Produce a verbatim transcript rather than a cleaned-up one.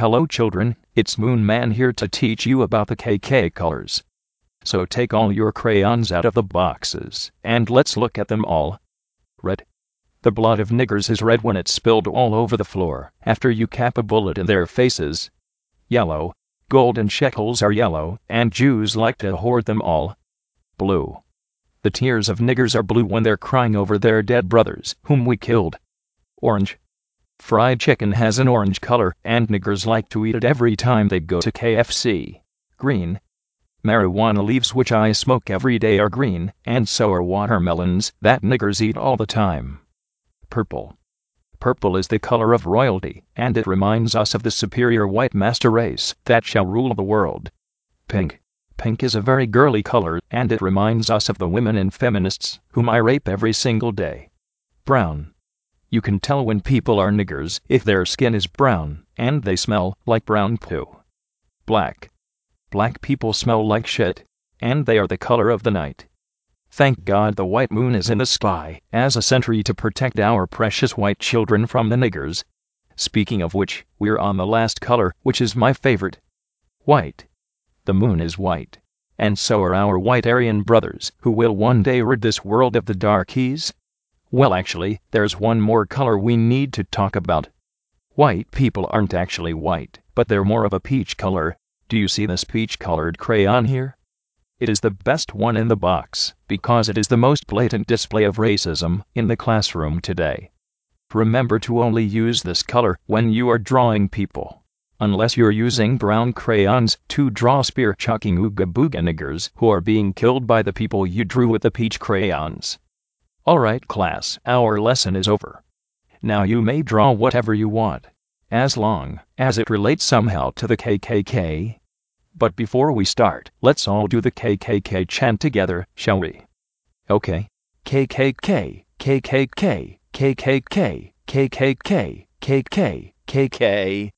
Hello children, it's Moon Man here to teach you about the K K colors. So take all your crayons out of the boxes, and let's look at them all. Red. The blood of niggers is red when it's spilled all over the floor, after you cap a bullet in their faces. Yellow. Gold and shekels are yellow, and Jews like to hoard them all. Blue. The tears of niggers are blue when they're crying over their dead brothers, whom we killed. Orange. Fried chicken has an orange color, and niggers like to eat it every time they go to K F C. Green. Marijuana leaves which I smoke every day are green, and so are watermelons that niggers eat all the time. Purple. Purple is the color of royalty, and it reminds us of the superior white master race that shall rule the world. Pink. Pink is a very girly color, and it reminds us of the women and feminists whom I rape every single day. Brown. You can tell when people are niggers if their skin is brown, and they smell like brown poo. Black. Black people smell like shit, and they are the color of the night. Thank God the white moon is in the sky as a sentry to protect our precious white children from the niggers. Speaking of which, we're on the last color, which is my favorite. White. The moon is white, and so are our white Aryan brothers, who will one day rid this world of the darkies. Well, actually, there's one more color we need to talk about. White people aren't actually white, but they're more of a peach color. Do you see this peach-colored crayon here? It is the best one in the box, because it is the most blatant display of racism in the classroom today. Remember to only use this color when you are drawing people, unless you're using brown crayons to draw spear-chucking ooga-booga niggers who are being killed by the people you drew with the peach crayons. Alright class, our lesson is over. Now you may draw whatever you want, as long as it relates somehow to the K K K. But before we start, let's all do the K K K chant together, shall we? Okay. K K K, K K K, K K K, K K K, K K K, K K.